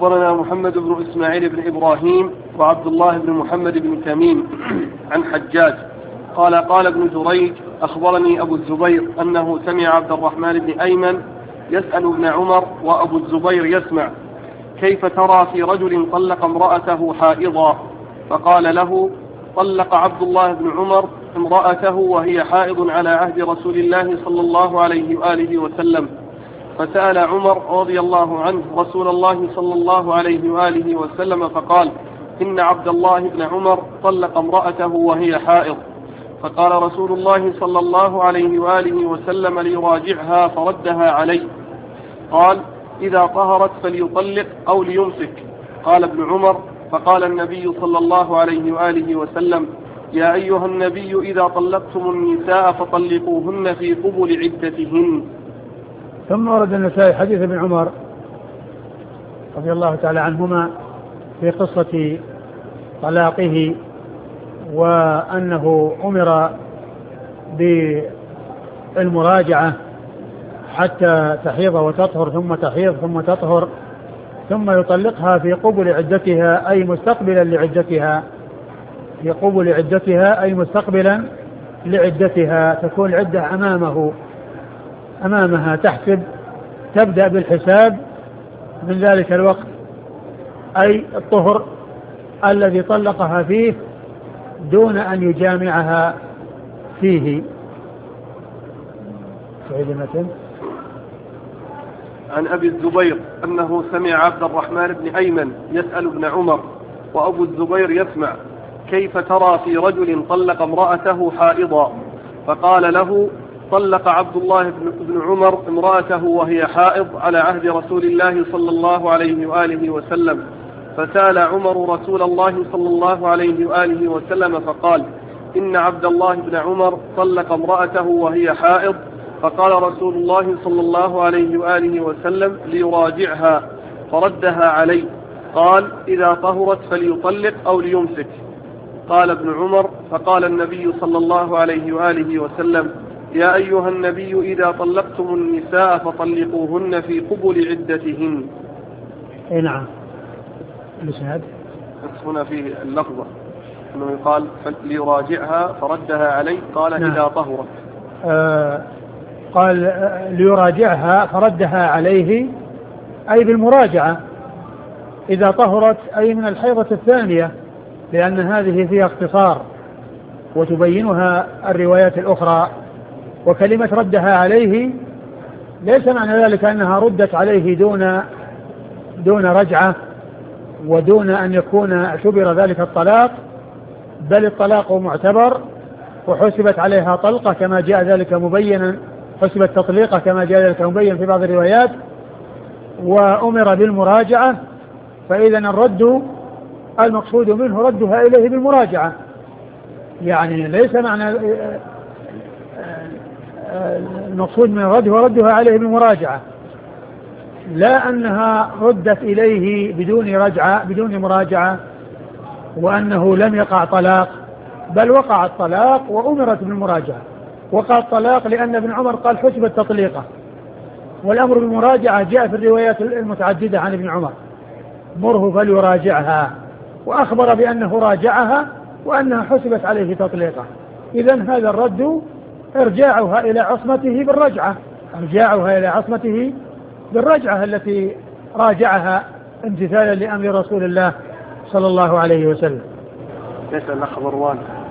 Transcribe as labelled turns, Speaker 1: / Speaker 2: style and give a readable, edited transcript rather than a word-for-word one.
Speaker 1: أخبرنا محمد بن إسماعيل بن إبراهيم وعبد الله بن محمد بن تميم عن حجاج قال ابن جريج أخبرني أبو الزبير أنه سمع عبد الرحمن بن أيمن يسأل ابن عمر وأبو الزبير يسمع كيف ترى في رجل طلق امرأته حائضا؟ فقال له طلق عبد الله بن عمر امرأته وهي حائض على عهد رسول الله صلى الله عليه وآله وسلم. فسأل عمر رضي الله عنه رسول الله صلى الله عليه وآله وسلم فقال إن عبد الله بن عمر طلق امرأته وهي حائض. فقال رسول الله صلى الله عليه وآله وسلم ليراجعها فردها عليه. قال إذا طهرت فليطلق أو ليمسك. قال ابن عمر فقال النبي صلى الله عليه وآله وسلم يا أيها النبي إذا طلقتم النساء فطلقوهن في قبل عدتهن.
Speaker 2: ثم ورد النسائي حديث ابن عمر رضي الله تعالى عنهما في قصة طلاقه وأنه أمر بالمراجعة حتى تحيض وتطهر ثم تحيض ثم تطهر ثم يطلقها في قبل عدتها أي مستقبلا لعدتها، في قبل عدتها أي مستقبلا لعدتها، تكون العدة أمامها تحسب، تبدأ بالحساب من ذلك الوقت أي الطهر الذي طلقها فيه دون أن يجامعها فيه.
Speaker 1: عن أبي الزبير أنه سمع عبد الرحمن بن أيمن يسأل ابن عمر وأبو الزبير يسمع كيف ترى في رجل طلق امرأته حائضا؟ فقال له طلق عبد الله بن عمر امرأته وهي حائض على عهد رسول الله صلى الله عليه وآله وسلم. فسأل عمر رسول الله صلى الله عليه وآله وسلم فقال إن عبد الله بن عمر طلق امرأته وهي حائض. فقال رسول الله صلى الله عليه وآله وسلم ليراجعها فردها عليه. قال إذا طهرت فليطلق أو ليمسك. قال ابن عمر فقال النبي صلى الله عليه وآله وسلم يا أيها النبي إذا طلقتم النساء فطلقوهن في قبل عدتهن.
Speaker 2: نعم. الإسناد
Speaker 1: هنا فيه اللفظة أنه يقال ليراجعها فردها عليه. قال نعم. إذا طهرت
Speaker 2: قال ليراجعها فردها عليه أي بالمراجعة، إذا طهرت أي من الحيضة الثانية، لأن هذه فيها اختصار وتبينها الروايات الأخرى. وكلمة ردها عليه ليس معنى ذلك أنها ردت عليه دون رجعة ودون أن يكون اعتبر ذلك الطلاق، بل الطلاق معتبر وحسبت عليها طلقة كما جاء ذلك مبينا، حسبت تطليقة كما جاء ذلك مبين في بعض الروايات، وأمر بالمراجعة. فإذا الرد المقصود منه ردها إليه بالمراجعة، يعني ليس معنى المقصود من الرد هو ردها عليه بالمراجعة، لا أنها ردت إليه بدون مراجعة وأنه لم يقع طلاق، بل وقع الطلاق وأمرت بالمراجعة. وقع الطلاق لأن ابن عمر قال حسبت تطليقة، والأمر بالمراجعة جاء في الروايات المتعددة عن ابن عمر مره فليراجعها، وأخبر بأنه راجعها وأنها حسبت عليه تطليقة. إذن هذا الرد ارجاعها إلى عصمته بالرجعة التي راجعها امتثالا لأمر رسول الله صلى الله عليه وسلم.
Speaker 1: يسأل الأخ مروان